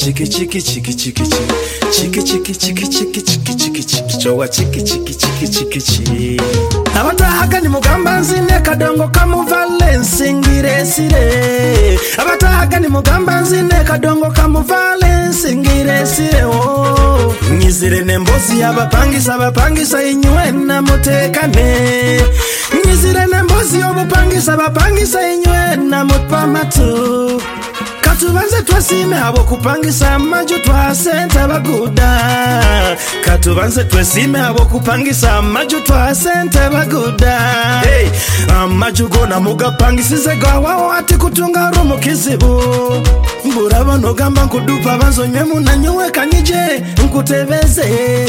chiki chiki chiki chiki chiki chiki chiki chiki chiki chiki chiki chowa chiki chiki chiki chiki chiki abatahaga ni mugamba nzine kadongo kamuvale nsingiresire abatahaga ni mugamba nzine kadongo kamuvale nsingiresire nyizire nembozi abapangisa inywe na mutekane nyizire nembozi abapangisa inywe na mutpamatu katubanze twesime abo kupangisa amaju twasente baguda katubanze twesime abo kupangisa amaju twasente baguda hey amaju gona mugapangisize gawawo ati kutunga rumu kizibu mburaba no gamba nkudupa banzonywe munanywe kanije nkutebeze.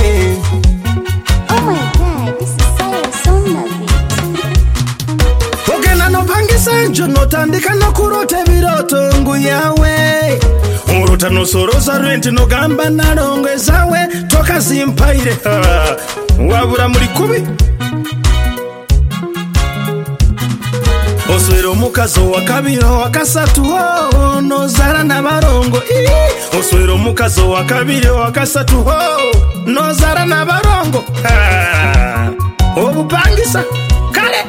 Oh my god, this is so lovely. Ogena no pangisa njo no tandika no kurote biroto ngu yawe uruta no soroza rent no gamba narongo zawe toka zimpaire wabura muri kubi oswero mukazo wa kabiro wa kasatu no zara na barongo oswero mukazo wa kabiro wa kasatu no zara na barongo obupangisa kale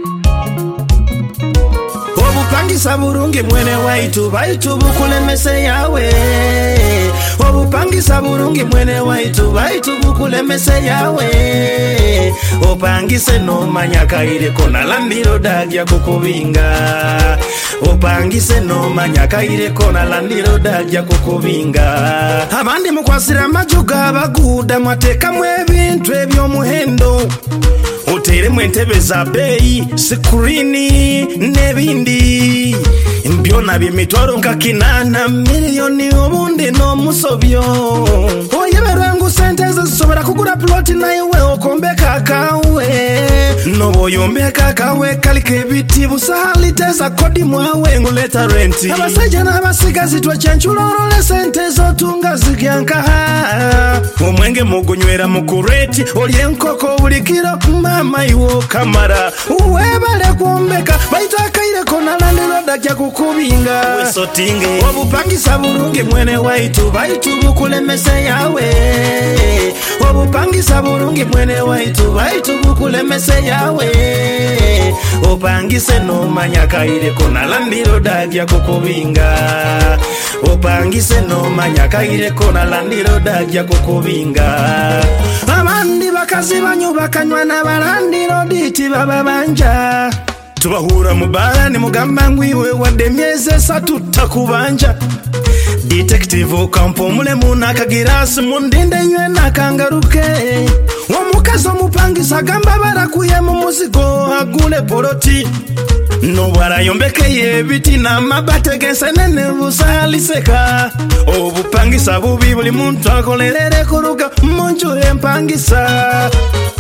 obupangisa burungi mwene waitu baitu bukulemese yawe obupangisa burungi mwene waitu baitu bukulemese yawe opangise no manyakaire kona landiro dagya kukubinga opangise no manyakaire kona landiro dagya kukubinga abandi mukwasira majuga baguda mateka mwe bintu ebyo muhendo utere mwentebe za bei screeni nebindi mbyona bimitwaro nkakinana milioni obundi no musobyo oyeberangu senteze sobera kugura plot naiwe okombeka kawe no boyombeka kawe kalike biti busaliteza kodi mwawe nguleta renti abasaja na abasigazi twachenchulo le sentezo tunga zigyanka omwenge mugunywera mukureti olyenkoko bulikiro mama iwo kamara uwebale kumbeka baitakaire kona landiro dakya kukubinga wesotinge obupangisa burungi mwene waitu baitu bukulemese yawe obupangisa burungi mwene waitu baitu bukulemese yawe opangise no manyakaire kona landiro dakya kukubinga opangise no manyakaire kona landiro dakya kukubinga abandi bakazi banyubakanywa n'abalandiro diti bababanja tubahura mubara ni mugamba ngwiwe wademyeze satuta kubanja detective kampo mule munakagirasi mundinde nywe nakangaruke womukazo mupangisa gamba barakuye mu muzigo agule poroti no barayombekeye biti na mabategese nene busaliseka obupangisa bubi buli muntu akolerere kuruka munju empangisa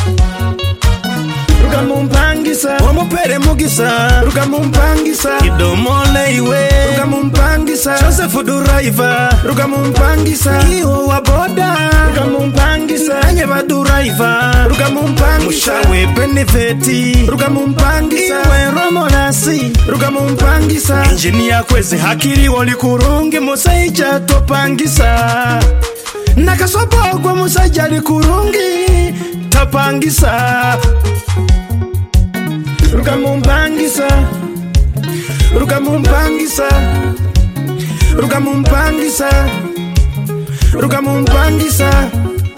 ruka mumpangisa omupere mugisa ruka mumpangisa idomole iwe ruka mumpangisa Joseph Duraiva ruka mumpangisa iyo waboda ruka mumpangisa anye baduraiva ruka mumpangisa mushawe benefeti ruka mumpangisa iwe romonasi ruka mumpangisa engineer kwezi hakiri wali kurungi musaija topangisa nakasobogwa musaija likurungi tapangisa ruka mumpangisa ruka mumpangisa ruka mumpangisa ruka mumpangisa